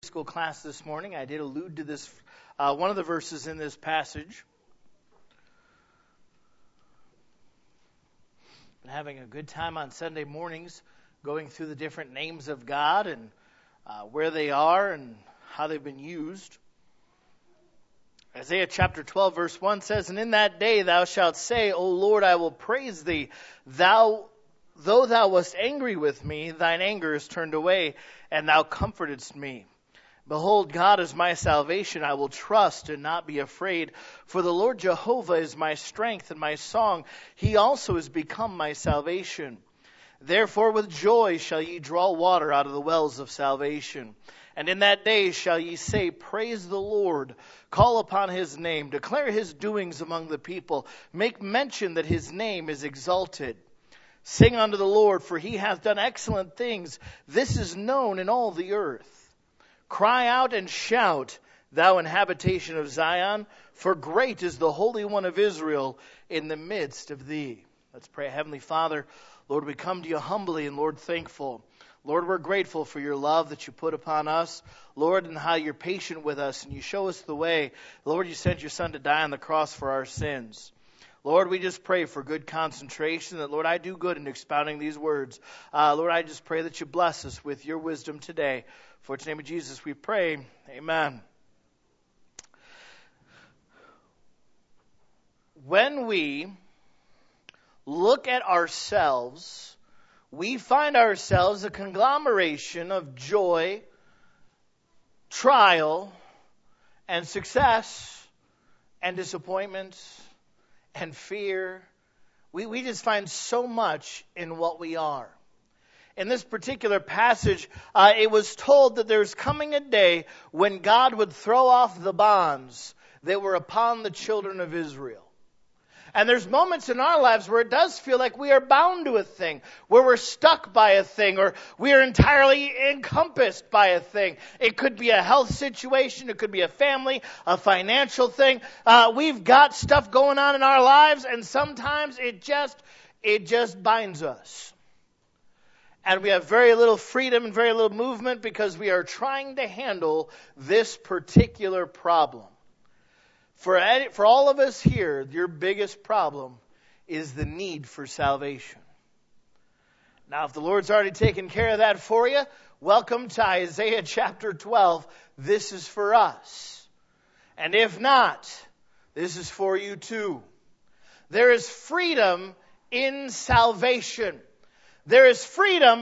school class this morning, I did allude to this, one of the verses in this passage. Been having a good time on Sunday mornings going through the different names of God and where they are and how they've been used. Isaiah chapter 12 verse 1 says, "And in that day thou shalt say, O Lord, I will praise thee. Though thou wast angry with me, thine anger is turned away, and thou comfortedst me. Behold, God is my salvation. I will trust and not be afraid. For the Lord Jehovah is my strength and my song. He also is become my salvation. Therefore with joy shall ye draw water out of the wells of salvation. And in that day shall ye say, Praise the Lord. Call upon his name. Declare his doings among the people. Make mention that his name is exalted. Sing unto the Lord, for he hath done excellent things. This is known in all the earth. Cry out and shout, thou inhabitation of Zion, for great is the Holy One of Israel in the midst of thee." Let's pray. Heavenly Father, Lord, we come to you humbly and, Lord, thankful. Lord, we're grateful for your love that you put upon us, Lord, and how you're patient with us and you show us the way. Lord, you sent your Son to die on the cross for our sins. Lord, we just pray for good concentration, that, Lord, I do good in expounding these words. Lord, I just pray that you bless us with your wisdom today. For in the name of Jesus we pray. Amen. When we look at ourselves, we find ourselves a conglomeration of joy, trial, and success, and disappointment, and fear. We just find so much in what we are. In this particular passage, it was told that there's coming a day when God would throw off the bonds that were upon the children of Israel. And there's moments in our lives where it does feel like we are bound to a thing, where we're stuck by a thing, or we are entirely encompassed by a thing. It could be a health situation, it could be a family, a financial thing. We've got stuff going on in our lives, and sometimes it just binds us. And we have very little freedom and very little movement because we are trying to handle this particular problem. For all of us here, your biggest problem is the need for salvation. Now, if the Lord's already taken care of that for you, welcome to Isaiah chapter 12. This is for us. And if not, this is for you too. There is freedom in salvation. There's freedom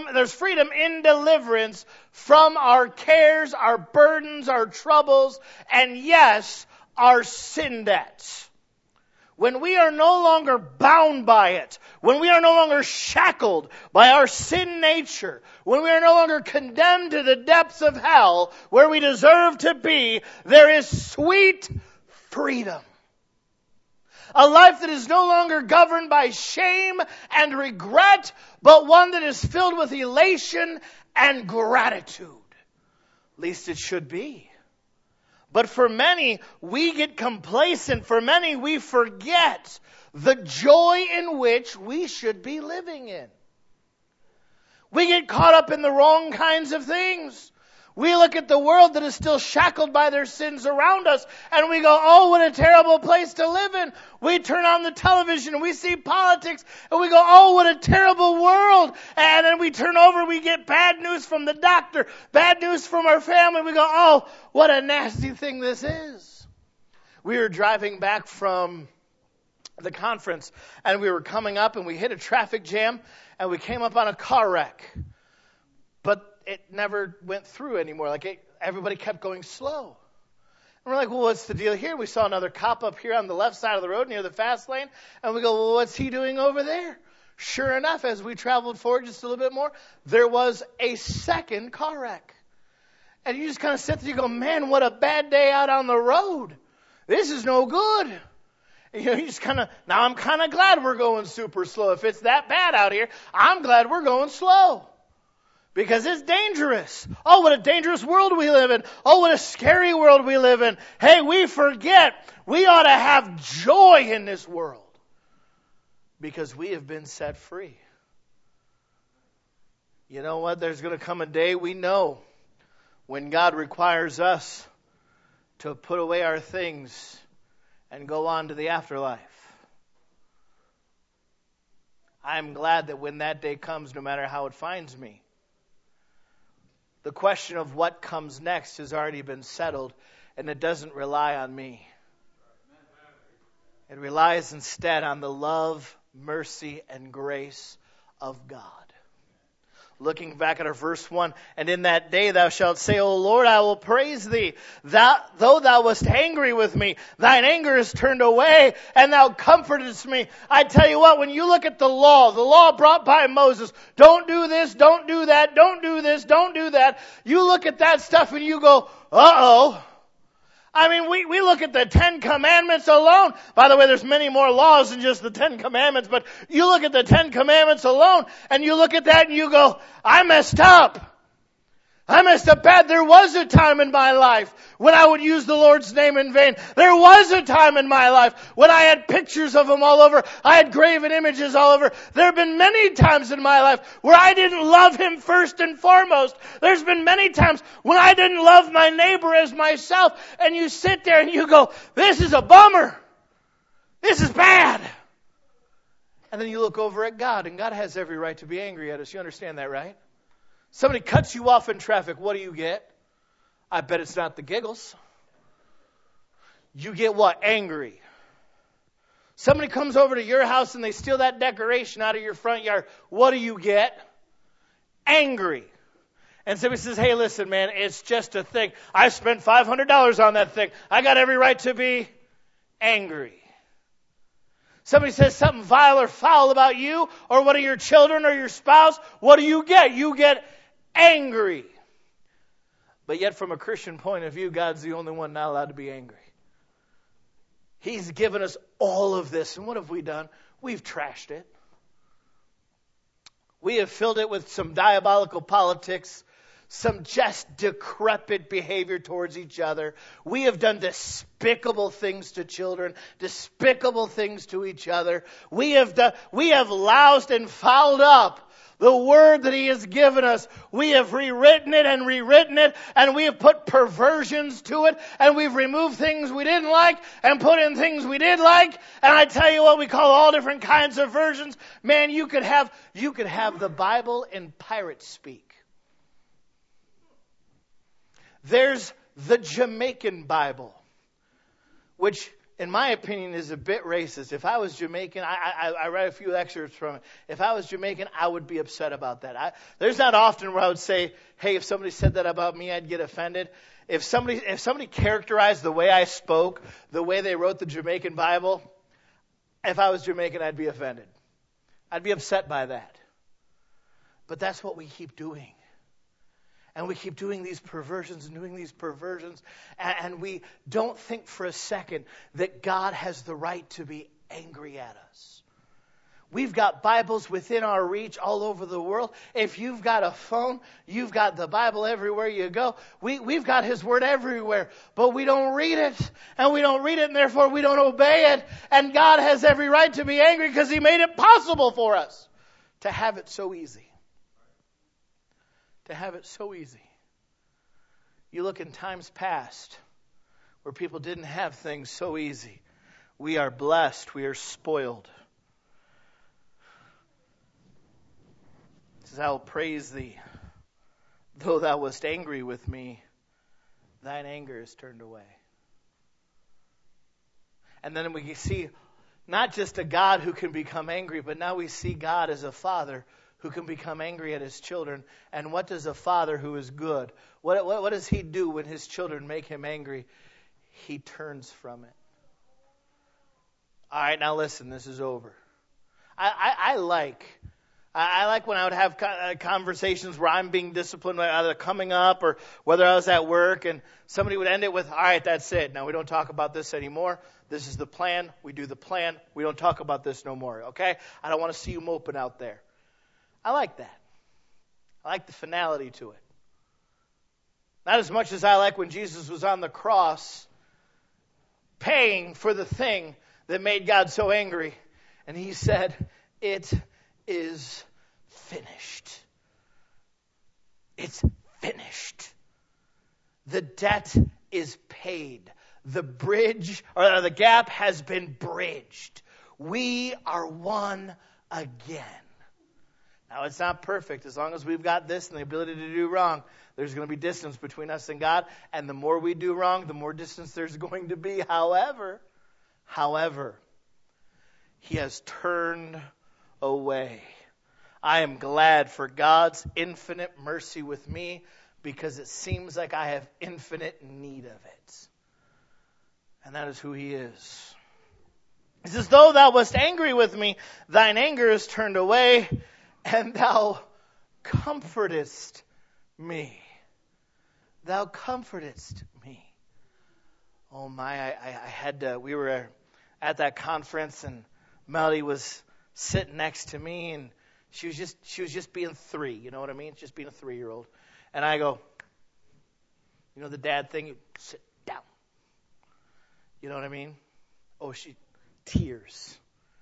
in deliverance from our cares, our burdens, our troubles, and yes, our sin debts. When we are no longer bound by it, when we are no longer shackled by our sin nature, when we are no longer condemned to the depths of hell where we deserve to be, there is sweet freedom. A life that is no longer governed by shame and regret, but one that is filled with elation and gratitude. At least it should be. But for many, we get complacent. For many, we forget the joy in which we should be living in. We get caught up in the wrong kinds of things. We look at the world that is still shackled by their sins around us, and we go, oh, what a terrible place to live in. We turn on the television and we see politics, and we go, oh, what a terrible world. And then we turn over, we get bad news from the doctor, bad news from our family. We go, oh, what a nasty thing this is. We were driving back from the conference, and we were coming up, and we hit a traffic jam, and we came up on a car wreck. But it never went through anymore. Everybody kept going slow. And we're like, well, what's the deal here? We saw another cop up here on the left side of the road near the fast lane. And we go, well, what's he doing over there? Sure enough, as we traveled forward just a little bit more, there was a second car wreck. And you just kind of sit there and you go, man, what a bad day out on the road. This is no good. And, you just now I'm kind of glad we're going super slow. If it's that bad out here, I'm glad we're going slow. Because it's dangerous. Oh, what a dangerous world we live in. Oh, what a scary world we live in. Hey, we forget we ought to have joy in this world. Because we have been set free. You know what? There's going to come a day, we know, when God requires us to put away our things and go on to the afterlife. I'm glad that when that day comes, no matter how it finds me, the question of what comes next has already been settled, and it doesn't rely on me. It relies instead on the love, mercy, and grace of God. Looking back at our verse 1, and in that day thou shalt say, O Lord, I will praise thee. Though thou wast angry with me, thine anger is turned away, and thou comfortest me. I tell you what, when you look at the law brought by Moses, don't do this, don't do that, don't do this, don't do that. You look at that stuff and you go, uh-oh. I mean, we look at the 10 Commandments alone. By the way, there's many more laws than just the 10 Commandments, but you look at the 10 Commandments alone, and you look at that and you go, I messed up. I messed up bad. There was a time in my life when I would use the Lord's name in vain. There was a time in my life when I had pictures of Him all over. I had graven images all over. There have been many times in my life where I didn't love Him first and foremost. There's been many times when I didn't love my neighbor as myself. And you sit there and you go, this is a bummer. This is bad. And then you look over at God, and God has every right to be angry at us. You understand that, right? Somebody cuts you off in traffic, what do you get? I bet it's not the giggles. You get what? Angry. Somebody comes over to your house and they steal that decoration out of your front yard. What do you get? Angry. And somebody says, hey, listen, man, it's just a thing. I spent $500 on that thing. I got every right to be angry. Somebody says something vile or foul about you or one of your children or your spouse. What do you get? You get angry. But yet from a Christian point of view, God's the only one not allowed to be angry. He's given us all of this. And what have we done? We've trashed it. We have filled it with some diabolical politics, some just decrepit behavior towards each other. We have done despicable things to children, despicable things to each other. We have loused and fouled up the word that He has given us. We have rewritten it, and we have put perversions to it, and we've removed things we didn't like and put in things we did like. And I tell you what, we call all different kinds of versions. Man, you could have the Bible in pirate speak. There's the Jamaican Bible, which in my opinion is a bit racist. If I was Jamaican, I read a few excerpts from it. If I was Jamaican, I would be upset about that. There's not often where I would say, hey, if somebody said that about me, I'd get offended. If somebody characterized the way I spoke, the way they wrote the Jamaican Bible, if I was Jamaican, I'd be offended. I'd be upset by that. But that's what we keep doing. And we keep doing these perversions and doing these perversions. And we don't think for a second that God has the right to be angry at us. We've got Bibles within our reach all over the world. If you've got a phone, you've got the Bible everywhere you go. We've got His Word everywhere. But we don't read it. And we don't read it, and therefore we don't obey it. And God has every right to be angry because He made it possible for us to have it so easy. To have it so easy. You look in times past where people didn't have things so easy. We are blessed. We are spoiled. It says, I will praise thee. Though thou wast angry with me, thine anger is turned away. And then we see not just a God who can become angry, but now we see God as a Father who can become angry at His children. And what does a father who is good, what does he do when his children make him angry? He turns from it. All right, now listen, this is over. I like when I would have conversations where I'm being disciplined, either coming up or whether I was at work, and somebody would end it with, all right, that's it. Now we don't talk about this anymore. This is the plan. We do the plan. We don't talk about this no more, okay? I don't want to see you moping out there. I like that. I like the finality to it. Not as much as I like when Jesus was on the cross paying for the thing that made God so angry. And He said, it is finished. It's finished. The debt is paid. The bridge, or the gap has been bridged. We are one again. Now, it's not perfect. As long as we've got this and the ability to do wrong, there's going to be distance between us and God. And the more we do wrong, the more distance there's going to be. However, He has turned away. I am glad for God's infinite mercy with me, because it seems like I have infinite need of it. And that is who He is. He says, though thou wast angry with me, thine anger is turned away, and thou comfortest me. Thou comfortest me. Oh my, we were at that conference, and Melody was sitting next to me, and she was just being 3, you know what I mean? Just being a 3-year-old. And I go, you know the dad thing, you sit down. You know what I mean? Oh, tears.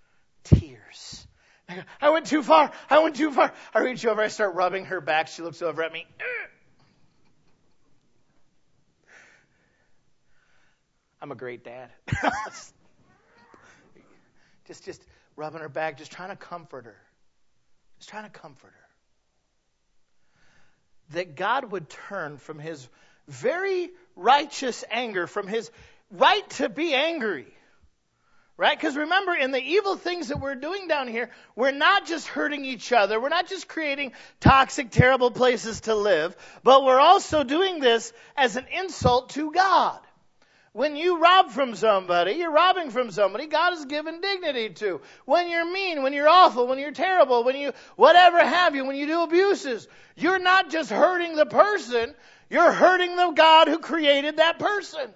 I go, I went too far. I reach over, I start rubbing her back. She looks over at me. I'm a great dad. just rubbing her back, just trying to comfort her. That God would turn from His very righteous anger, from His right to be angry. Right? Because remember, in the evil things that we're doing down here, we're not just hurting each other. We're not just creating toxic, terrible places to live. But we're also doing this as an insult to God. When you rob from somebody, you're robbing from somebody God has given dignity to. When you're mean, when you're awful, when you're terrible, when you whatever have you, when you do abuses, you're not just hurting the person, you're hurting the God who created that person.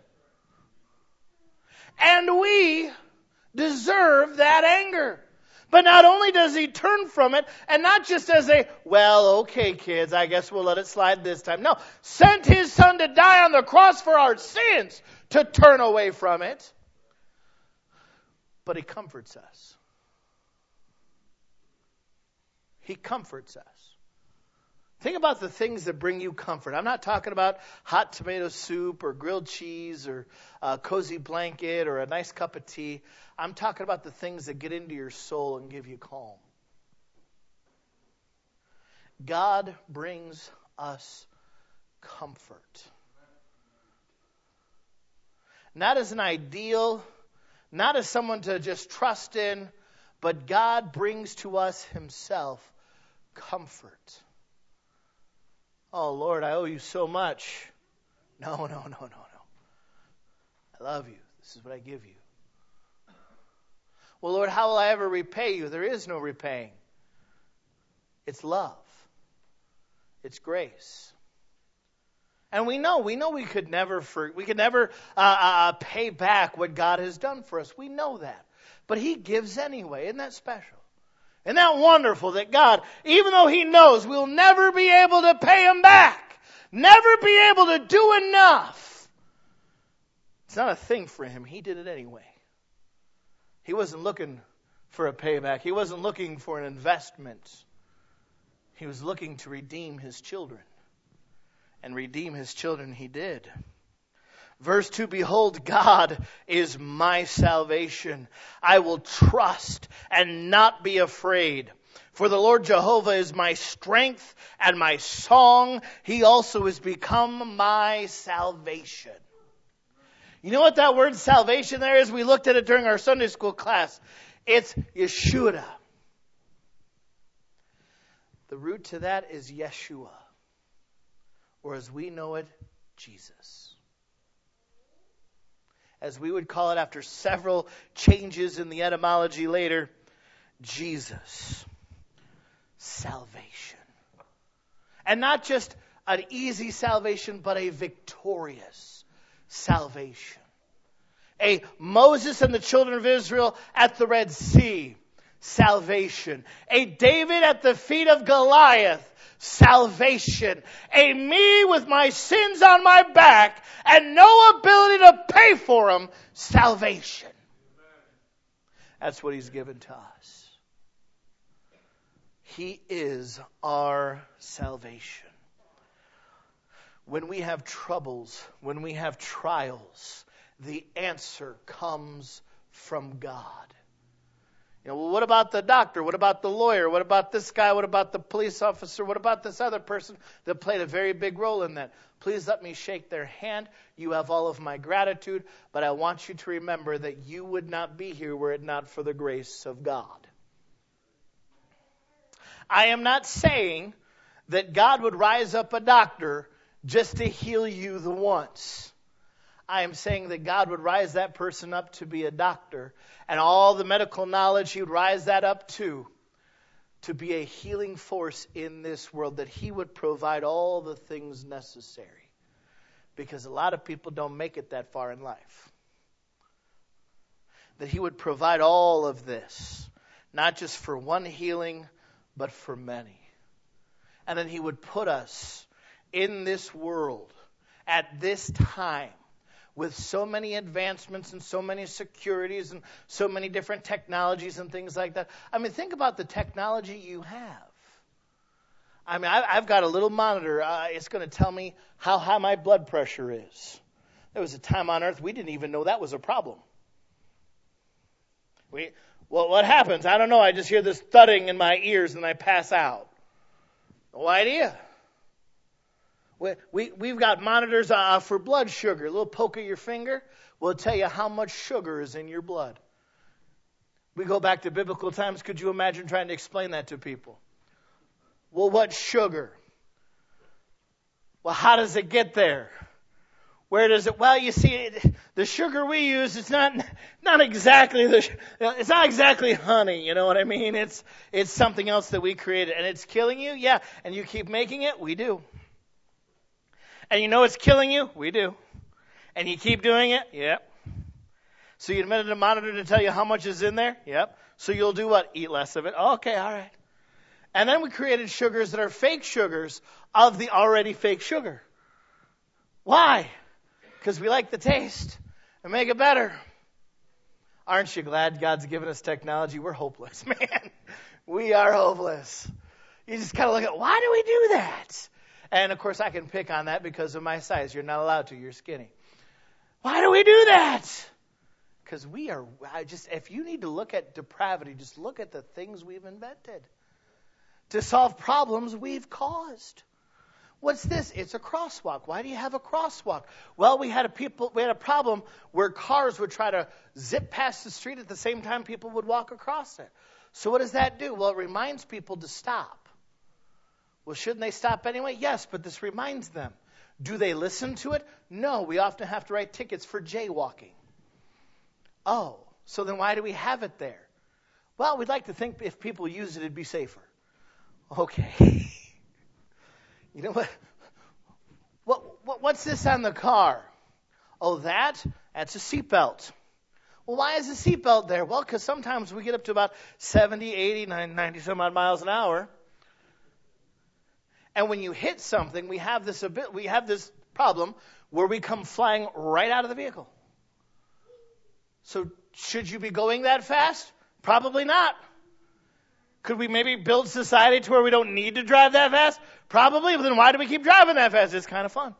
And we deserve that anger. But not only does He turn from it, and not just as well, okay, kids, I guess we'll let it slide this time. No, sent His Son to die on the cross for our sins to turn away from it. But He comforts us. He comforts us. Think about the things that bring you comfort. I'm not talking about hot tomato soup or grilled cheese or a cozy blanket or a nice cup of tea. I'm talking about the things that get into your soul and give you calm. God brings us comfort. Not as an ideal, not as someone to just trust in, but God brings to us Himself comfort. Oh, Lord, I owe you so much. No. I love you. This is what I give you. Well, Lord, how will I ever repay you? There is no repaying. It's love. It's grace. And we know we could never pay back what God has done for us. We know that. But He gives anyway. Isn't that special? Isn't that wonderful that God, even though He knows we'll never be able to pay Him back, never be able to do enough, it's not a thing for Him. He did it anyway. He wasn't looking for a payback. He wasn't looking for an investment. He was looking to redeem His children. And redeem His children He did. Verse 2, behold, God is my salvation. I will trust and not be afraid. For the Lord Jehovah is my strength and my song. He also has become my salvation. You know what that word salvation there is? We looked at it during our Sunday school class. It's Yeshua. The root to that is Yeshua. Or as we know it, Jesus. As we would call it after several changes in the etymology later, Jesus. Salvation. And not just an easy salvation, but a victorious salvation. A Moses and the children of Israel at the Red Sea. Salvation. A David at the feet of Goliath. Salvation. A me with my sins on my back and no ability to pay for them. Salvation. That's what He's given to us. He is our salvation. When we have troubles, when we have trials, the answer comes from God. Well, what about the doctor? What about the lawyer? What about this guy? What about the police officer? What about this other person that played a very big role in that? Please let me shake their hand. You have all of my gratitude, but I want you to remember that you would not be here were it not for the grace of God. I am not saying that God would rise up a doctor just to heal you the once. I am saying that God would rise that person up to be a doctor, and all the medical knowledge He would rise that up to be a healing force in this world, that He would provide all the things necessary. Because a lot of people don't make it that far in life. That He would provide all of this, not just for one healing, but for many. And then He would put us in this world at this time with so many advancements and so many securities and so many different technologies and things like that. I mean, think about the technology you have. I mean, I've got a little monitor. It's going to tell me how high my blood pressure is. There was a time on earth we didn't even know that was a problem. Well, what happens? I don't know. I just hear this thudding in my ears and I pass out. No idea. We've got monitors for blood sugar. A little poke of your finger will tell you how much sugar is in your blood. We go back to biblical times. Could you imagine trying to explain that to people? Well, what's sugar? Well, how does it get there? Where does it? Well, you see, the sugar we use, it's not exactly it's not exactly honey. You know what I mean? It's something else that we created, and it's killing you. Yeah, and you keep making it. We do. And you know it's killing you? We do. And you keep doing it? Yep. So you invented a monitor to tell you how much is in there? Yep. So you'll do what? Eat less of it. Okay, all right. And then we created sugars that are fake sugars of the already fake sugar. Why? Because we like the taste and make it better. Aren't you glad God's given us technology? We're hopeless, man. We are hopeless. You just kind of look at, why do we do that? And, of course, I can pick on that because of my size. You're not allowed to. You're skinny. Why do we do that? Because if you need to look at depravity, just look at the things we've invented to solve problems we've caused. What's this? It's a crosswalk. Why do you have a crosswalk? Well, we had a problem where cars would try to zip past the street at the same time people would walk across it. So what does that do? Well, it reminds people to stop. Well, shouldn't they stop anyway? Yes, but this reminds them. Do they listen to it? No, we often have to write tickets for jaywalking. Oh, so then why do we have it there? Well, we'd like to think if people use it, it'd be safer. Okay. You know what? What's this on the car? Oh, that's a seatbelt. Well, why is the seatbelt there? Well, because sometimes we get up to about 70, 80, 90 some odd miles an hour. And when you hit something, we have this problem where we come flying right out of the vehicle. So should you be going that fast? Probably not. Could we maybe build society to where we don't need to drive that fast? Probably, but then why do we keep driving that fast? It's kind of fun.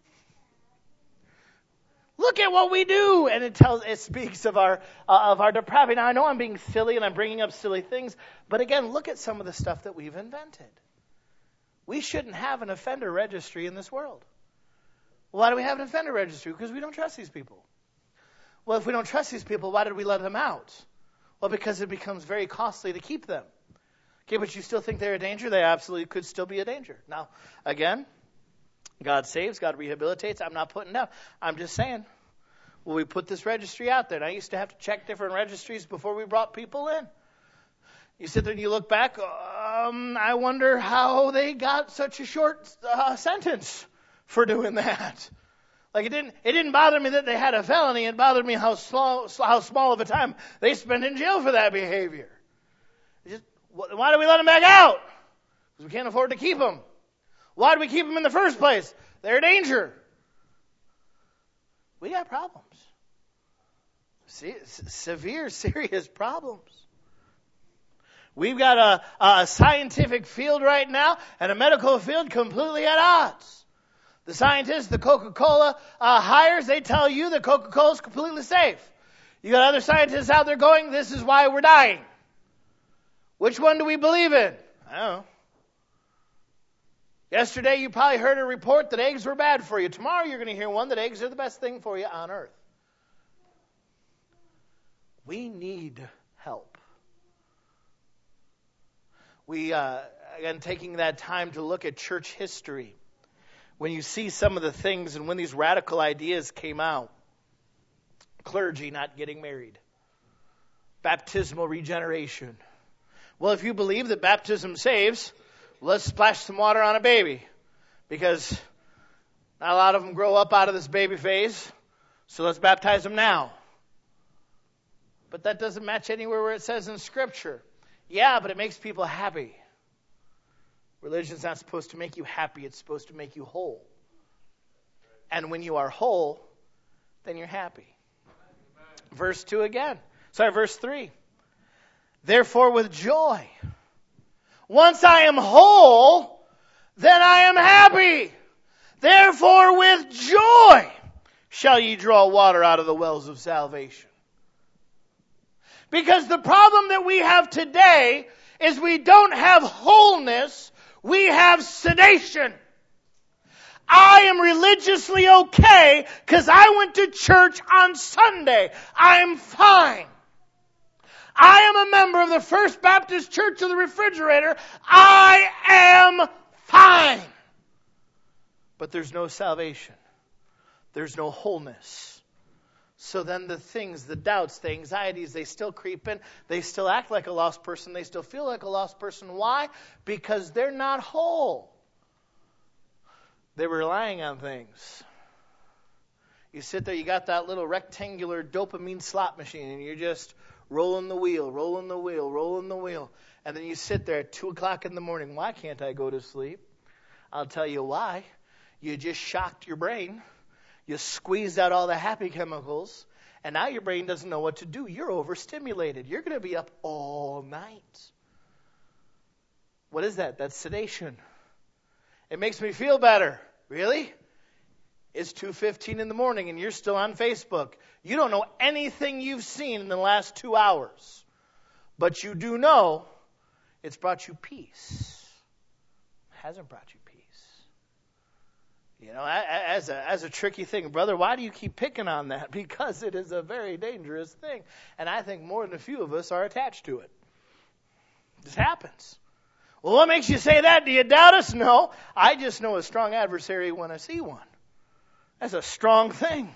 Look at what we do, and it speaks of our depravity. Now I know I'm being silly and I'm bringing up silly things, but again, look at some of the stuff that we've invented. We shouldn't have an offender registry in this world. Why do we have an offender registry? Because we don't trust these people. Well, if we don't trust these people, why did we let them out? Well, because it becomes very costly to keep them. Okay, but you still think they're a danger? They absolutely could still be a danger. Now, again, God saves, God rehabilitates. I'm not putting down. I'm just saying, well, we put this registry out there. And I used to have to check different registries before we brought people in. You sit there and you look back, I wonder how they got such a short sentence for doing that. Like it didn't bother me that they had a felony. It bothered me how small of a time they spent in jail for that behavior. Why do we let them back out? Because we can't afford to keep them. Why do we keep them in the first place? They're a danger. We got problems. Severe, serious problems. We've got a scientific field right now and a medical field completely at odds. The scientists, the Coca-Cola hires, they tell you that Coca-Cola is completely safe. You got other scientists out there going, this is why we're dying. Which one do we believe in? I don't know. Yesterday you probably heard a report that eggs were bad for you. Tomorrow you're going to hear one that eggs are the best thing for you on earth. We need help. We, again, taking that time to look at church history. When you see some of the things and when these radical ideas came out, clergy not getting married, baptismal regeneration. Well, if you believe that baptism saves, let's splash some water on a baby, because not a lot of them grow up out of this baby phase, so let's baptize them now. But that doesn't match anywhere where it says in Scripture. Yeah, but it makes people happy. Religion's not supposed to make you happy. It's supposed to make you whole. And when you are whole, then you're happy. Verse 2 again. Verse 3. Therefore with joy, once I am whole, then I am happy. Therefore with joy shall ye draw water out of the wells of salvation. Because the problem that we have today is we don't have wholeness, we have sedation. I am religiously okay because I went to church on Sunday. I'm fine. I am a member of the First Baptist Church of the Refrigerator. I am fine. But there's no salvation. There's no wholeness. So then the things, the doubts, the anxieties, they still creep in. They still act like a lost person. They still feel like a lost person. Why? Because they're not whole. They're relying on things. You sit there, you got that little rectangular dopamine slot machine, and you're just rolling the wheel, rolling the wheel, rolling the wheel. And then you sit there at 2 o'clock in the morning. Why can't I go to sleep? I'll tell you why. You just shocked your brain. You squeezed out all the happy chemicals, and now your brain doesn't know what to do. You're overstimulated. You're going to be up all night. What is that? That's sedation. It makes me feel better. Really? It's 2:15 in the morning, and you're still on Facebook. You don't know anything you've seen in the last 2 hours. But you do know it's brought you peace. It hasn't brought you peace. You know, as a tricky thing, brother, why do you keep picking on that? Because it is a very dangerous thing. And I think more than a few of us are attached to it. This happens. Well, what makes you say that? Do you doubt us? No. I just know a strong adversary when I see one. That's a strong thing.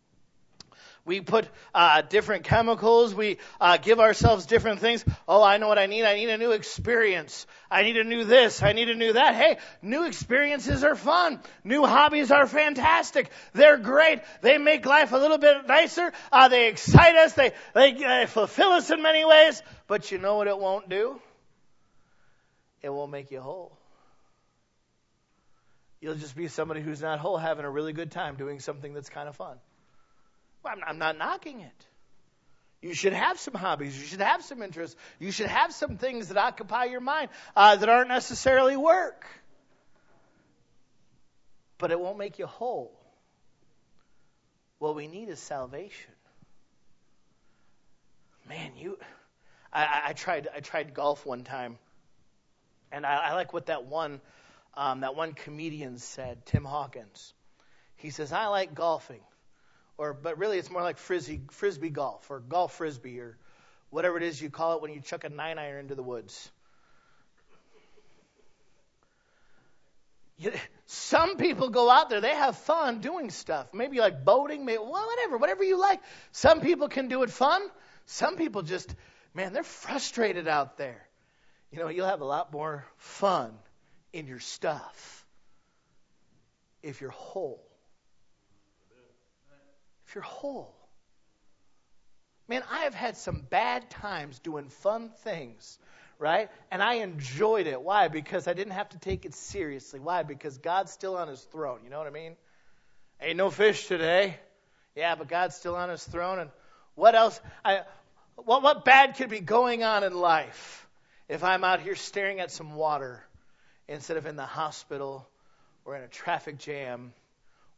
We put different chemicals. We give ourselves different things. Oh, I know what I need. I need a new experience. I need a new this. I need a new that. Hey, new experiences are fun. New hobbies are fantastic. They're great. They make life a little bit nicer. They excite us. They fulfill us in many ways. But you know what it won't do? It won't make you whole. You'll just be somebody who's not whole, having a really good time doing something that's kind of fun. Well, I'm not knocking it. You should have some hobbies. You should have some interests. You should have some things that occupy your mind that aren't necessarily work. But it won't make you whole. What we need is salvation. Man, I tried golf one time, and I like what that one comedian said, Tim Hawkins. He says, I like golfing. But really it's more like frisbee golf or golf frisbee or whatever it is you call it when you chuck a 9-iron into the woods. Some people go out there, they have fun doing stuff. Maybe like boating, whatever you like. Some people can do it fun. Some people just, man, they're frustrated out there. You know, you'll have a lot more fun in your stuff if you're whole. If you're whole. Man, I have had some bad times doing fun things, right? And I enjoyed it. Why? Because I didn't have to take it seriously. Why? Because God's still on his throne. You know what I mean? Ain't no fish today. Yeah, but God's still on his throne. And what else? What bad could be going on in life if I'm out here staring at some water instead of in the hospital or in a traffic jam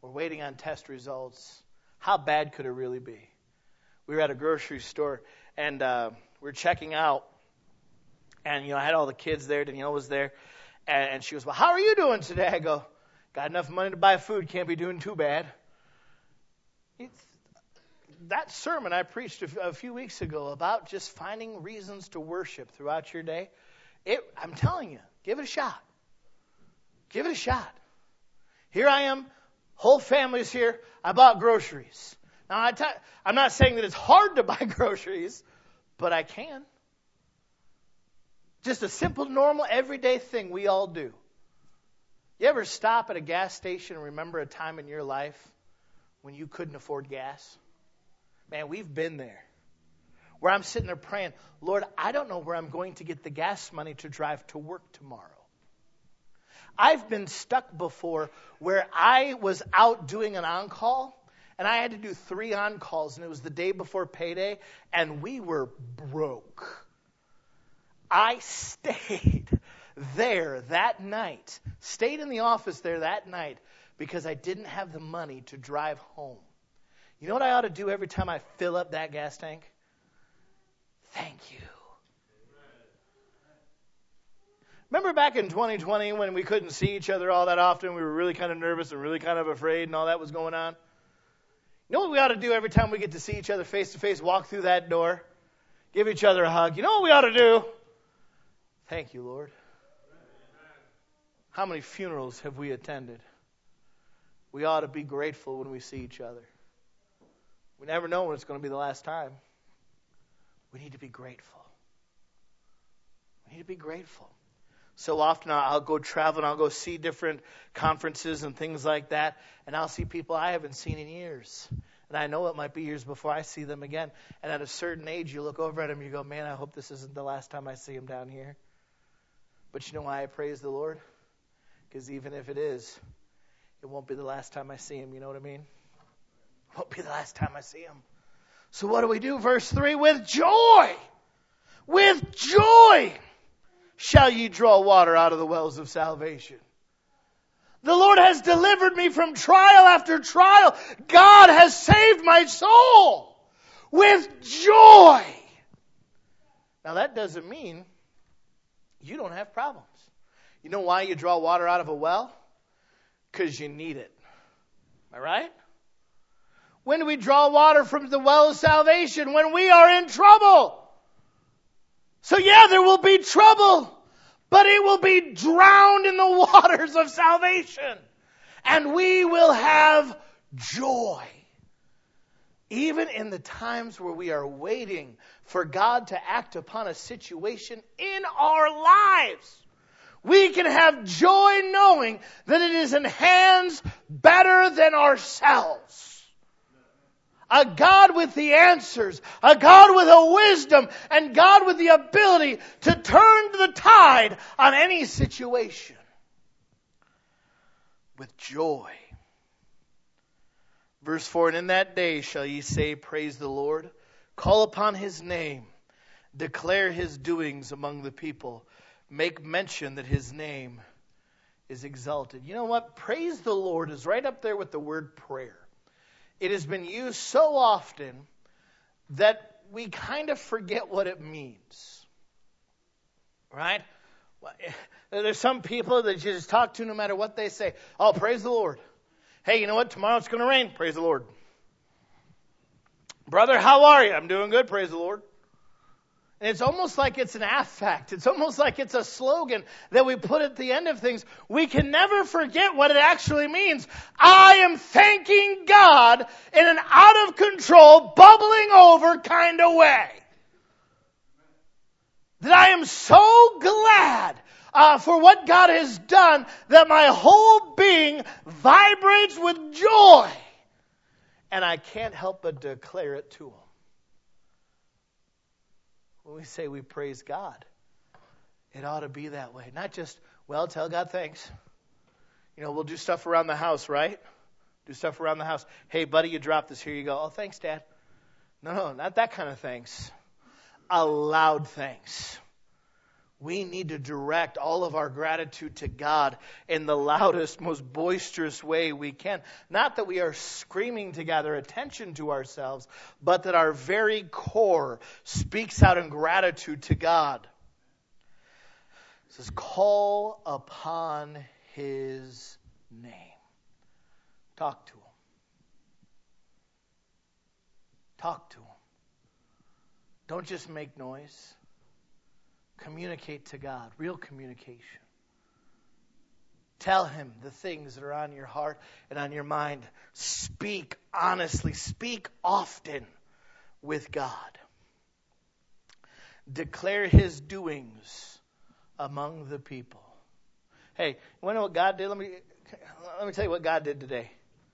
We're waiting on test results. How bad could it really be? We were at a grocery store, and we were checking out. And, I had all the kids there. Danielle was there. And she goes, well, how are you doing today? I go, got enough money to buy food. Can't be doing too bad. That sermon I preached a few weeks ago about just finding reasons to worship throughout your day, I'm telling you, give it a shot. Give it a shot. Here I am, whole family's here. I bought groceries. Now, I'm not saying that it's hard to buy groceries, but I can. Just a simple, normal, everyday thing we all do. You ever stop at a gas station and remember a time in your life when you couldn't afford gas? Man, we've been there. Where I'm sitting there praying, Lord, I don't know where I'm going to get the gas money to drive to work tomorrow. I've been stuck before where I was out doing an on-call, and I had to do 3 on-calls, and it was the day before payday, and we were broke. I stayed there that night, stayed in the office there that night, because I didn't have the money to drive home. You know what I ought to do every time I fill up that gas tank? Thank you. Remember back in 2020 when we couldn't see each other all that often? We were really kind of nervous and really kind of afraid and all that was going on. You know what we ought to do every time we get to see each other face to face? Walk through that door. Give each other a hug. You know what we ought to do? Thank you, Lord. How many funerals have we attended? We ought to be grateful when we see each other. We never know when it's going to be the last time. We need to be grateful. We need to be grateful. So often I'll go travel and I'll go see different conferences and things like that, and I'll see people I haven't seen in years. And I know it might be years before I see them again. And at a certain age, you look over at them and you go, man, I hope this isn't the last time I see them down here. But you know why I praise the Lord? Because even if it is, it won't be the last time I see him. You know what I mean? It won't be the last time I see him. So what do? Verse 3, with joy shall ye draw water out of the wells of salvation. The Lord has delivered me from trial after trial. God has saved my soul with joy. Now that doesn't mean you don't have problems. You know why you draw water out of a well? Because you need it. Am I right? When do we draw water from the well of salvation? When we are in trouble. So yeah, there will be trouble, but it will be drowned in the waters of salvation. And we will have joy. Even in the times where we are waiting for God to act upon a situation in our lives, we can have joy knowing that it is in hands better than ourselves. A God with the answers, a God with a wisdom, and God with the ability to turn the tide on any situation. With joy. Verse 4, and in that day shall ye say, praise the Lord, call upon his name, declare his doings among the people, make mention that his name is exalted. You know what? Praise the Lord is right up there with the word prayer. It has been used so often that we kind of forget what it means. Right? There's some people that you just talk to no matter what they say. Oh, praise the Lord. Hey, you know what? Tomorrow it's going to rain. Praise the Lord. Brother, how are you? I'm doing good. Praise the Lord. And it's almost like it's an affect. It's almost like it's a slogan that we put at the end of things. We can never forget what it actually means. I am thanking God in an out of control, bubbling over kind of way. That I am so glad for what God has done that my whole being vibrates with joy. And I can't help but declare it to Him. When we say we praise God, it ought to be that way. Not just, well, tell God thanks. You know, we'll do stuff around the house, right? Do stuff around the house. Hey, buddy, you dropped this. Here you go. Oh, thanks, Dad. No, not that kind of thanks. A loud thanks. We need to direct all of our gratitude to God in the loudest, most boisterous way we can. Not that we are screaming to gather attention to ourselves, but that our very core speaks out in gratitude to God. It says, call upon His name. Talk to Him. Talk to Him. Don't just make noise. Communicate to God, real communication. Tell Him the things that are on your heart and on your mind. Speak honestly, speak often with God. Declare His doings among the people. Hey, you want to know what God did? Let me tell you what God did today.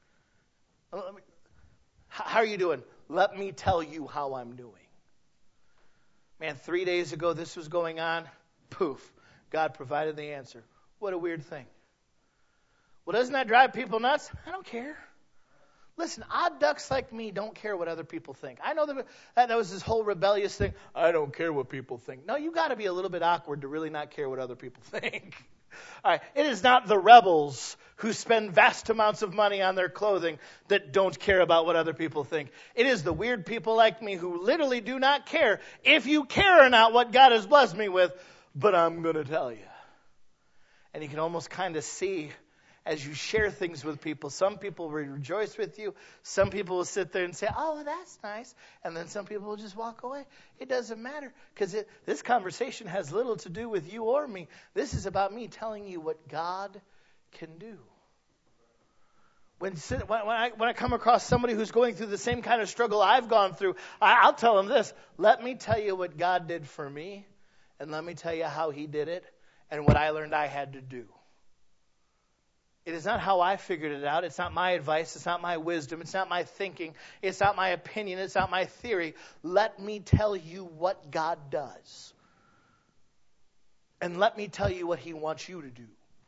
How are you doing? Let me tell you how I'm doing. Man, 3 days ago this was going on. Poof. God provided the answer. What a weird thing. Well, doesn't that drive people nuts? I don't care. Listen, odd ducks like me don't care what other people think. I know that was this whole rebellious thing. I don't care what people think. No, you got to be a little bit awkward to really not care what other people think. All right, it is not the rebels who spend vast amounts of money on their clothing that don't care about what other people think. It is the weird people like me who literally do not care if you care or not what God has blessed me with, but I'm going to tell you. And you can almost kind of see as you share things with people, some people will rejoice with you. Some people will sit there and say, oh, that's nice. And then some people will just walk away. It doesn't matter because this conversation has little to do with you or me. This is about me telling you what God can do. When I come across somebody who's going through the same kind of struggle I've gone through, I'll tell them this. Let me tell you what God did for me, and let me tell you how He did it and what I learned I had to do. It is not how I figured it out. It's not my advice. It's not my wisdom. It's not my thinking. It's not my opinion. It's not my theory. Let me tell you what God does. And let me tell you what He wants you to do.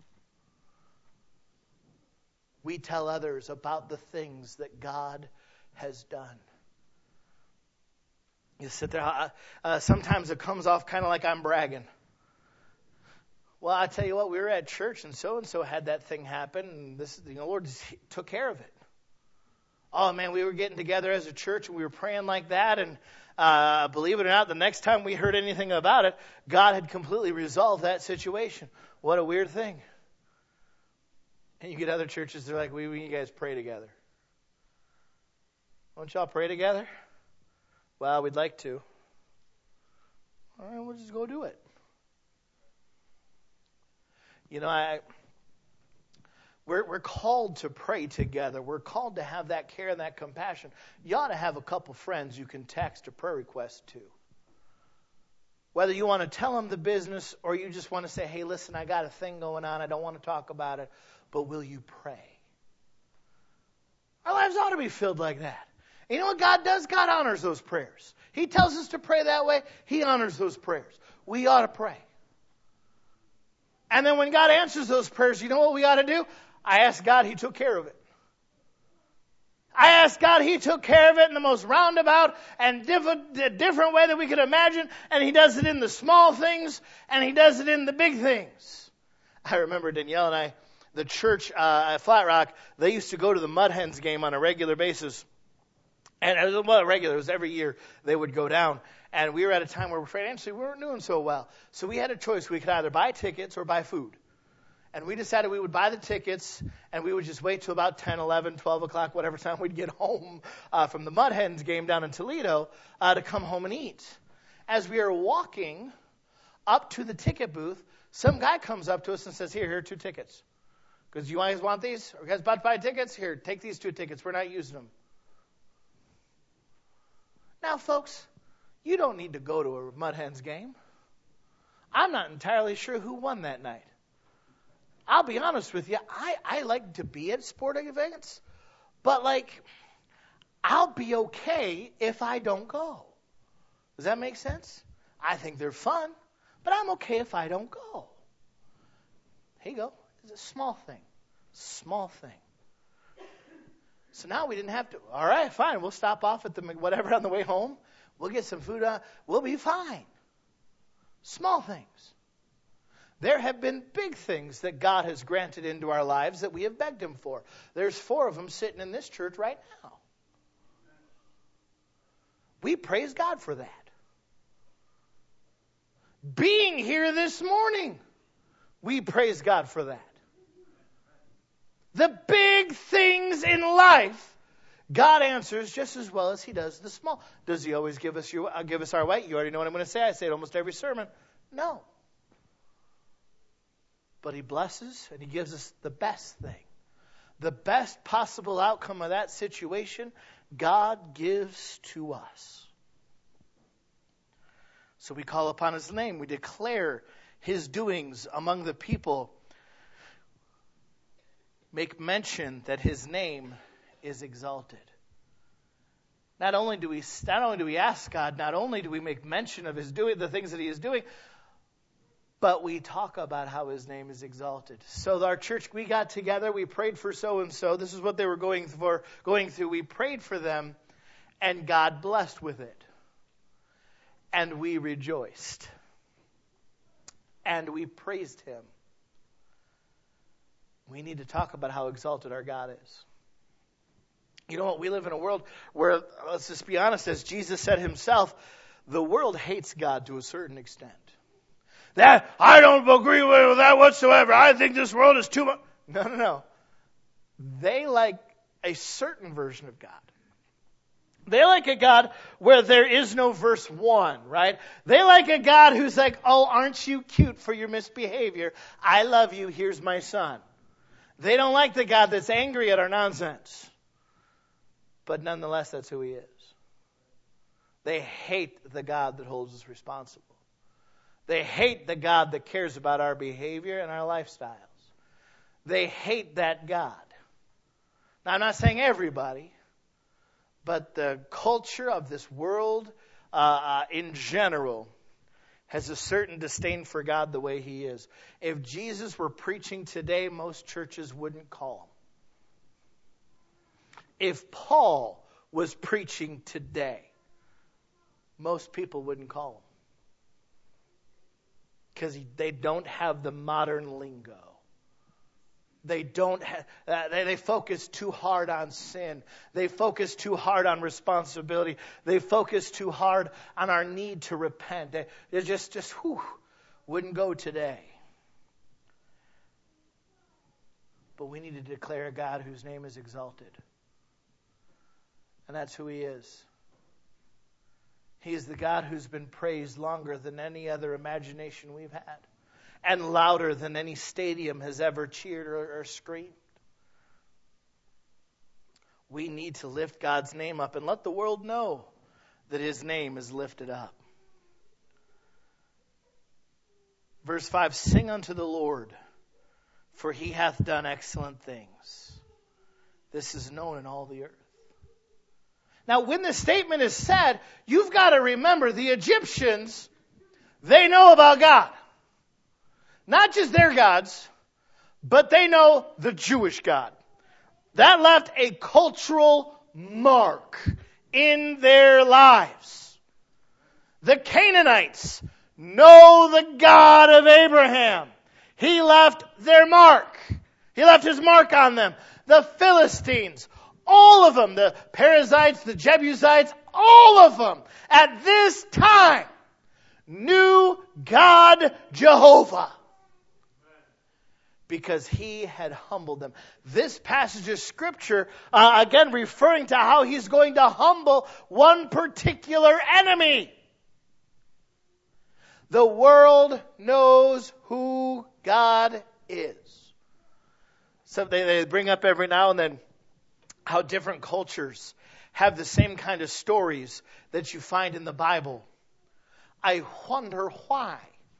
We tell others about the things that God has done. You sit there. Sometimes it comes off kind of like I'm bragging. Well, I tell you what, we were at church and so had that thing happen, and the Lord took care of it. Oh man, we were getting together as a church and we were praying like that, and believe it or not, the next time we heard anything about it, God had completely resolved that situation. What a weird thing. And you get other churches, they're like, we you guys pray together. Won't y'all pray together? Well, we'd like to. All right, we'll just go do it. You know, we're called to pray together. We're called to have that care and that compassion. You ought to have a couple friends you can text a prayer request to. Whether you want to tell them the business or you just want to say, hey, listen, I got a thing going on. I don't want to talk about it, but will you pray? Our lives ought to be filled like that. And you know what God does? God honors those prayers. He tells us to pray that way. He honors those prayers. We ought to pray. And then when God answers those prayers, you know what we ought to do? I ask God, He took care of it. I ask God, He took care of it in the most roundabout and different way that we could imagine. And He does it in the small things, and He does it in the big things. I remember Danielle and I, the church at Flat Rock, they used to go to the Mud Hens game on a regular basis. And it was every year they would go down. And we were at a time where financially we weren't doing so well. So we had a choice. We could either buy tickets or buy food. And we decided we would buy the tickets, and we would just wait till about 10, 11, 12 o'clock, whatever time we'd get home from the Mud Hens game down in Toledo to come home and eat. As we are walking up to the ticket booth, some guy comes up to us and says, here are 2 tickets. Because you guys want these? Are you guys about to buy tickets? Here, take these 2 tickets. We're not using them. Now, folks, you don't need to go to a Mud Hens game. I'm not entirely sure who won that night. I'll be honest with you, I like to be at sporting events, but I'll be okay if I don't go. Does that make sense? I think they're fun, but I'm okay if I don't go. Here you go. It's a small thing. Small thing. So now we didn't have to. All right, fine. We'll stop off at the whatever on the way home. We'll get some food. We'll be fine. Small things. There have been big things that God has granted into our lives that we have begged Him for. There's 4 of them sitting in this church right now. We praise God for that. Being here this morning, we praise God for that. The big things in life, God answers just as well as He does the small. Does He always give us our way? You already know what I'm going to say. I say it almost every sermon. No. But He blesses and He gives us the best thing. The best possible outcome of that situation, God gives to us. So we call upon His name. We declare His doings among the people. Make mention that His name is exalted. Not only do we ask God, not only do we make mention of His doing, the things that He is doing, but we talk about how His name is exalted. So our church, we got together, we prayed for so-and-so. This is what they were going through. We prayed for them, and God blessed with it. And we rejoiced. And we praised Him. We need to talk about how exalted our God is. You know what? We live in a world where, let's just be honest, as Jesus said Himself, the world hates God to a certain extent. That, I don't agree with that whatsoever. I think this world is too much. No. They like a certain version of God. They like a God where there is no verse 1, right? They like a God who's like, oh, aren't you cute for your misbehavior? I love you, here's my son. They don't like the God that's angry at our nonsense. But nonetheless, that's who He is. They hate the God that holds us responsible. They hate the God that cares about our behavior and our lifestyles. They hate that God. Now, I'm not saying everybody, but the culture of this world in general has a certain disdain for God the way He is. If Jesus were preaching today, most churches wouldn't call Him. If Paul was preaching today, most people wouldn't call Him. Because they don't have the modern lingo. They don't have, they focus too hard on sin. They focus too hard on responsibility. They focus too hard on our need to repent. They just wouldn't go today. But we need to declare a God whose name is exalted. And that's who He is. He is the God who's been praised longer than any other imagination we've had. And louder than any stadium has ever cheered or screamed. We need to lift God's name up and let the world know that His name is lifted up. Verse 5, sing unto the Lord, for He hath done excellent things. This is known in all the earth. Now, when this statement is said, you've got to remember the Egyptians, they know about God. Not just their gods, but they know the Jewish God. That left a cultural mark in their lives. The Canaanites know the God of Abraham. He left their mark. He left His mark on them. The Philistines, all of them, the Perizzites, the Jebusites, all of them, at this time, knew God Jehovah. Because He had humbled them. This passage of Scripture, again referring to how He's going to humble one particular enemy. The world knows who God is. So they bring up every now and then how different cultures have the same kind of stories that you find in the Bible. I wonder why.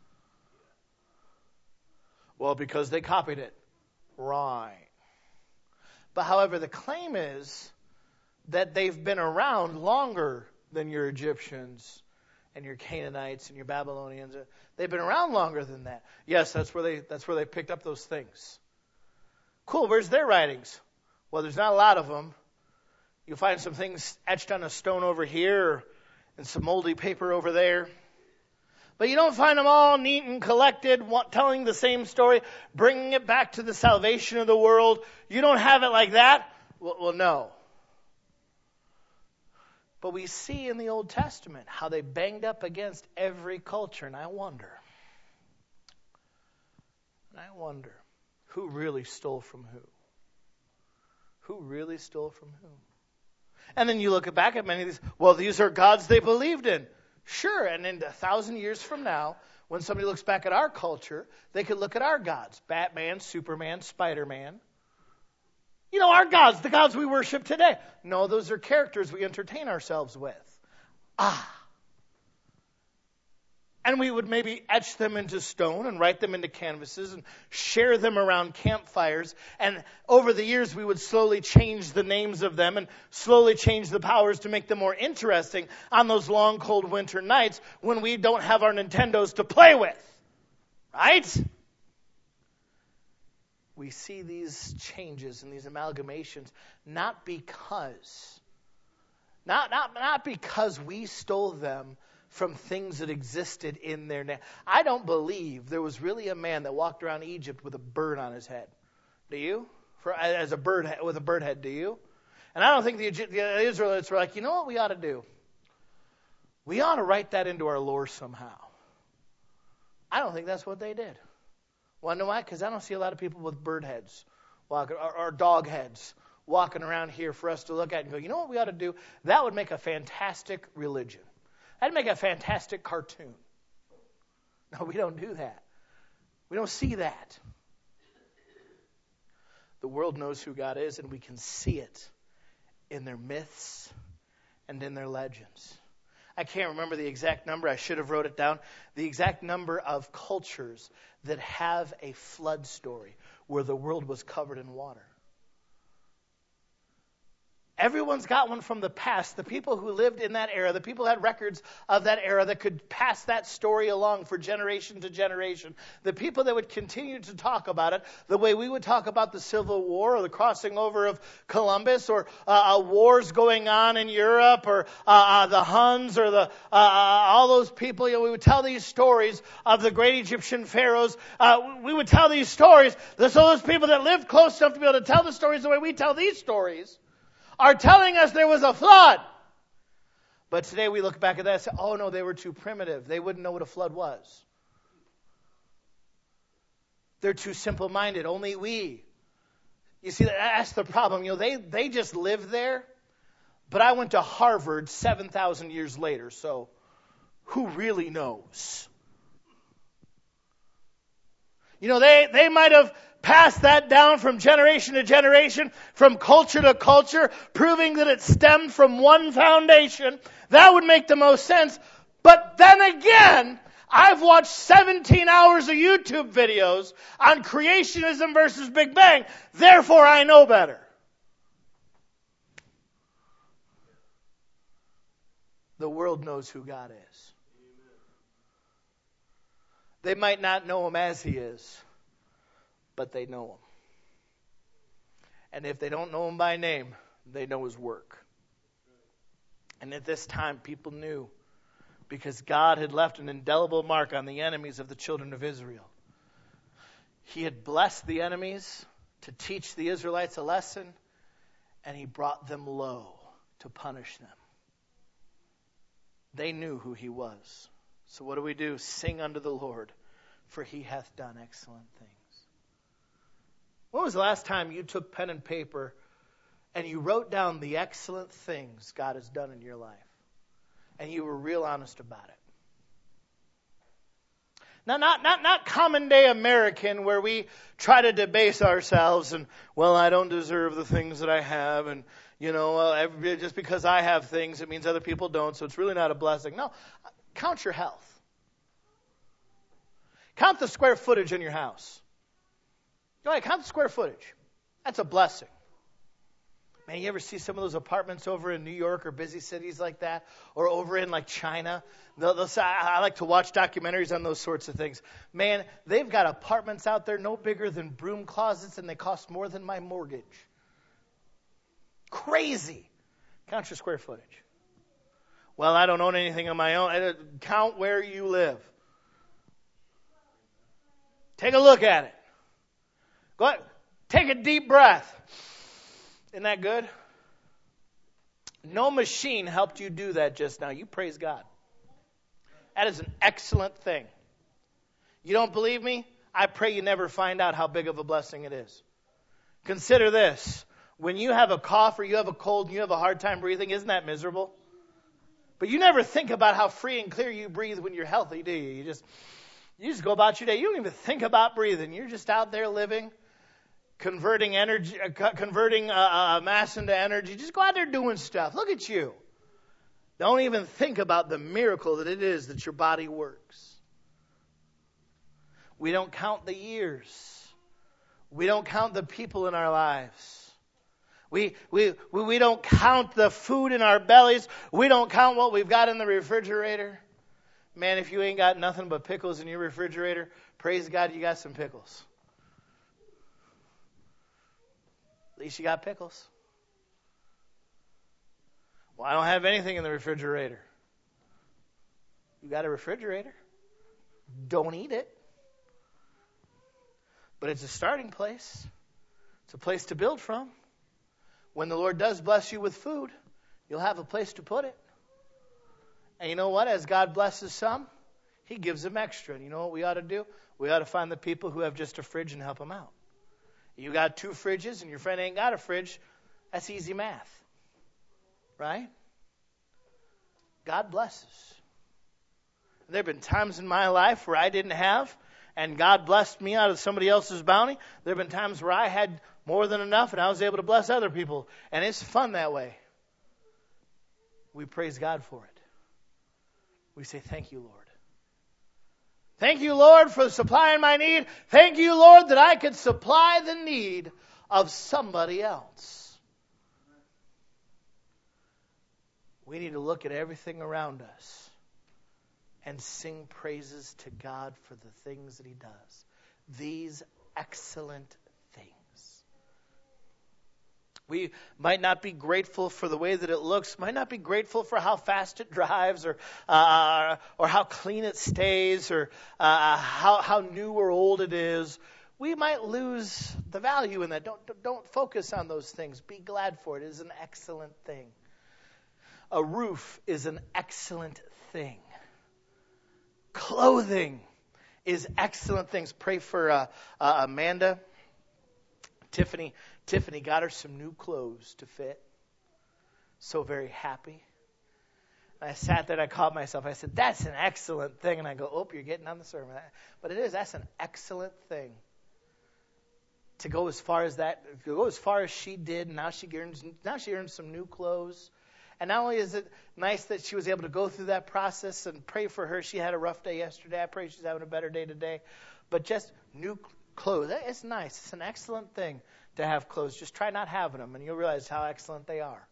Well, because they copied it. Right. But however, the claim is that they've been around longer than your Egyptians and your Canaanites and your Babylonians. They've been around longer than that. Yes, that's where they picked up those things. Cool, where's their writings? Well, there's not a lot of them. You'll find some things etched on a stone over here and some moldy paper over there. But you don't find them all neat and collected, telling the same story, bringing it back to the salvation of the world. You don't have it like that? Well, no. But we see in the Old Testament how they banged up against every culture. And I wonder who really stole from who? Who really stole from who? And then you look back at many of these, well, these are gods they believed in. Sure, and in 1,000 years from now, when somebody looks back at our culture, they could look at our gods. Batman, Superman, Spider-Man. You know, our gods, the gods we worship today. No, those are characters we entertain ourselves with. And we would maybe etch them into stone and write them into canvases and share them around campfires. And over the years, we would slowly change the names of them and slowly change the powers to make them more interesting on those long, cold winter nights when we don't have our Nintendos to play with. Right? We see these changes and these amalgamations not because we stole them from things that existed in their name. I don't believe there was really a man that walked around Egypt with a bird on his head. Do you? As a bird with a bird head, do you? And I don't think the Israelites were like, you know what we ought to do? We ought to write that into our lore somehow. I don't think that's what they did. Want to know why? Because I don't see a lot of people with bird heads walking, or dog heads walking around here for us to look at and go, you know what we ought to do? That would make a fantastic religion. That'd make a fantastic cartoon. No, we don't do that. We don't see that. The world knows who God is, and we can see it in their myths and in their legends. I can't remember the exact number. I should have wrote it down. The exact number of cultures that have a flood story where the world was covered in water. Everyone's got one from the past. The people who lived in that era, the people who had records of that era that could pass that story along for generation to generation. The people that would continue to talk about it the way we would talk about the Civil War or the crossing over of Columbus or wars going on in Europe or the Huns or all those people. You know, we would tell these stories of the great Egyptian pharaohs. We would tell these stories. So those people that lived close enough to be able to tell the stories the way we tell these stories are telling us there was a flood. But today we look back at that and say, oh no, they were too primitive. They wouldn't know what a flood was. They're too simple-minded. Only we. You see, that's the problem. You know, they just lived there. But I went to Harvard 7,000 years later, so who really knows? You know, they might have passed that down from generation to generation, from culture to culture, proving that it stemmed from one foundation. That would make the most sense. But then again, I've watched 17 hours of YouTube videos on creationism versus Big Bang. Therefore, I know better. The world knows who God is. They might not know Him as He is, but they know Him. And if they don't know Him by name, they know His work. And at this time, people knew, because God had left an indelible mark on the enemies of the children of Israel. He had blessed the enemies to teach the Israelites a lesson, and He brought them low to punish them. They knew who He was. So what do? Sing unto the Lord, for He hath done excellent things. When was the last time you took pen and paper and you wrote down the excellent things God has done in your life? And you were real honest about it. Now, not common day American where we try to debase ourselves and, well, I don't deserve the things that I have, and, you know, just because I have things, it means other people don't, so it's really not a blessing. No, count your health. Count the square footage in your house. Go ahead, count the square footage. That's a blessing. Man, you ever see some of those apartments over in New York or busy cities like that? Or over in like China? They'll say, I like to watch documentaries on those sorts of things. Man, they've got apartments out there no bigger than broom closets, and they cost more than my mortgage. Crazy. Count your square footage. Well, I don't own anything of my own. Count where you live. Take a look at it. Go ahead. Take a deep breath. Isn't that good? No machine helped you do that just now. You praise God. That is an excellent thing. You don't believe me? I pray you never find out how big of a blessing it is. Consider this. When you have a cough or you have a cold and you have a hard time breathing, isn't that miserable? But you never think about how free and clear you breathe when you're healthy, do you? You just go about your day. You don't even think about breathing. You're just out there living, converting energy, converting mass into energy. Just go out there doing stuff. Look at you. Don't even think about the miracle that it is that your body works. We don't count the years. We don't count the people in our lives. We don't count the food in our bellies. We don't count what we've got in the refrigerator. Man, if you ain't got nothing but pickles in your refrigerator, praise God you got some pickles. At least you got pickles. Well, I don't have anything in the refrigerator. You got a refrigerator. Don't eat it. But it's a starting place. It's a place to build from. When the Lord does bless you with food, you'll have a place to put it. And you know what? As God blesses some, He gives them extra. And you know what we ought to do? We ought to find the people who have just a fridge and help them out. You got 2 fridges and your friend ain't got a fridge. That's easy math. Right? God blesses. There have been times in my life where I didn't have, and God blessed me out of somebody else's bounty. There have been times where I had more than enough, and I was able to bless other people. And it's fun that way. We praise God for it. We say, thank you, Lord. Thank you, Lord, for supplying my need. Thank you, Lord, that I could supply the need of somebody else. We need to look at everything around us and sing praises to God for the things that He does. These excellent things. We might not be grateful for the way that it looks, might not be grateful for how fast it drives or how clean it stays or how new or old it is. We might lose the value in that. Don't focus on those things. Be glad for it. It is an excellent thing. A roof is an excellent thing. Clothing is excellent things. Pray for Amanda. Tiffany got her some new clothes to fit. So very happy. And I sat there and I caught myself. I said, that's an excellent thing. And I go, oh, you're getting on the sermon. But it is. That's an excellent thing. To go as far as that, to go as far as she did. Now she earns some new clothes. And not only is it nice that she was able to go through that process and pray for her. She had a rough day yesterday. I pray she's having a better day today. But just new clothes. It's nice. It's an excellent thing to have clothes. Just try not having them, and you'll realize how excellent they are.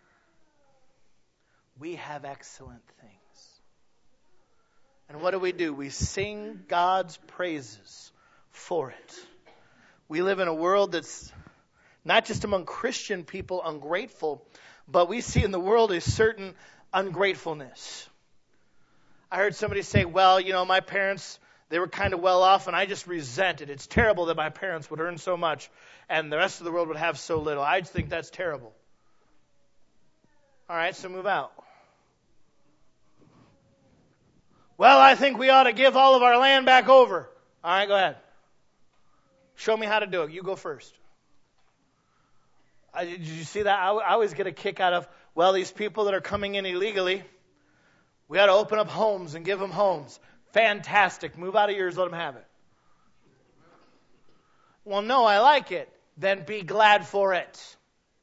We have excellent things. And what do? We sing God's praises for it. We live in a world that's not just among Christian people ungrateful, but we see in the world a certain ungratefulness. I heard somebody say, well, my parents, they were kind of well off, and I just resent it. It's terrible that my parents would earn so much, and the rest of the world would have so little. I just think that's terrible. All right, so move out. Well, I think we ought to give all of our land back over. All right, go ahead. Show me how to do it. You go first. Did you see that? I always get a kick out of, well, these people that are coming in illegally, we ought to open up homes and give them homes. Fantastic. Move out of yours, let them have it. Well, no, I like it. Then be glad for it.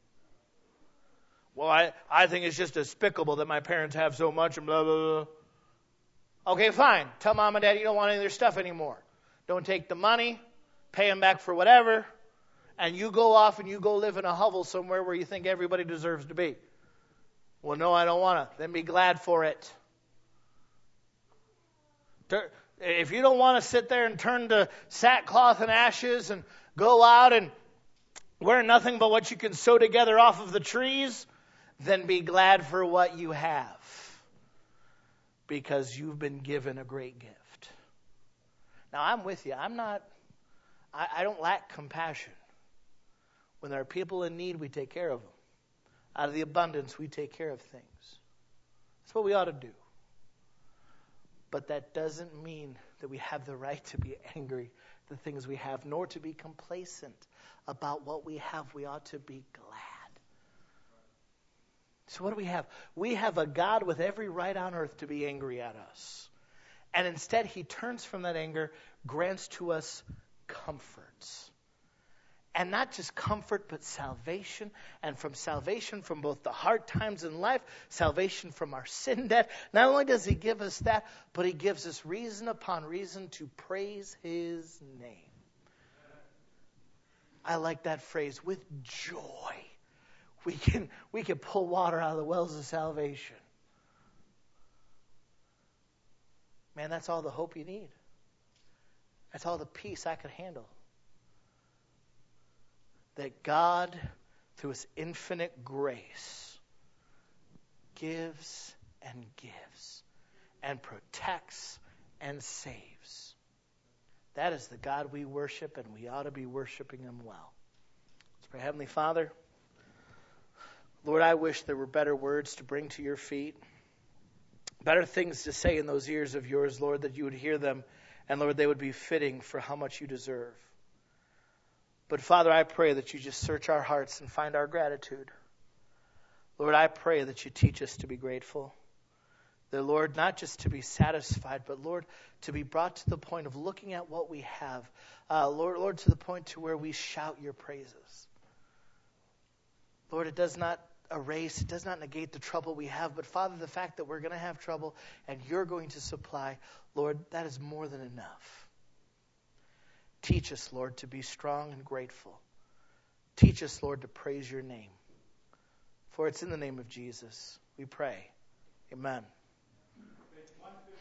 Well, I think it's just despicable that my parents have so much and blah, blah, blah. Okay, fine. Tell mom and dad you don't want any of their stuff anymore. Don't take the money, pay them back for whatever, and you go off and you go live in a hovel somewhere where you think everybody deserves to be. Well, no, I don't want to. Then be glad for it. If you don't want to sit there and turn to sackcloth and ashes and go out and wear nothing but what you can sew together off of the trees, then be glad for what you have. Because you've been given a great gift. Now, I'm with you. I'm not I don't lack compassion. When there are people in need, we take care of them. Out of the abundance, we take care of things. That's what we ought to do. But that doesn't mean that we have the right to be angry at the things we have, nor to be complacent about what we have. We ought to be glad. So what do we have? We have a God with every right on earth to be angry at us. And instead, he turns from that anger, grants to us comforts. And not just comfort, but salvation. And from salvation from both the hard times in life, salvation from our sin debt. Not only does he give us that, but he gives us reason upon reason to praise his name. I like that phrase, with joy. We can pull water out of the wells of salvation. Man, that's all the hope you need. That's all the peace I could handle. That God, through his infinite grace, gives and protects and saves. That is the God we worship, and we ought to be worshiping him well. Let's pray. Heavenly Father, Lord, I wish there were better words to bring to your feet, better things to say in those ears of yours, Lord, that you would hear them, and Lord, they would be fitting for how much you deserve. But Father, I pray that you just search our hearts and find our gratitude. Lord, I pray that you teach us to be grateful. That, Lord, not just to be satisfied, but, Lord, to be brought to the point of looking at what we have. Lord, to the point to where we shout your praises. Lord, it does not erase, it does not negate the trouble we have. But, Father, the fact that we're going to have trouble and you're going to supply, Lord, that is more than enough. Teach us, Lord, to be strong and grateful. Teach us, Lord, to praise your name. For it's in the name of Jesus we pray. Amen.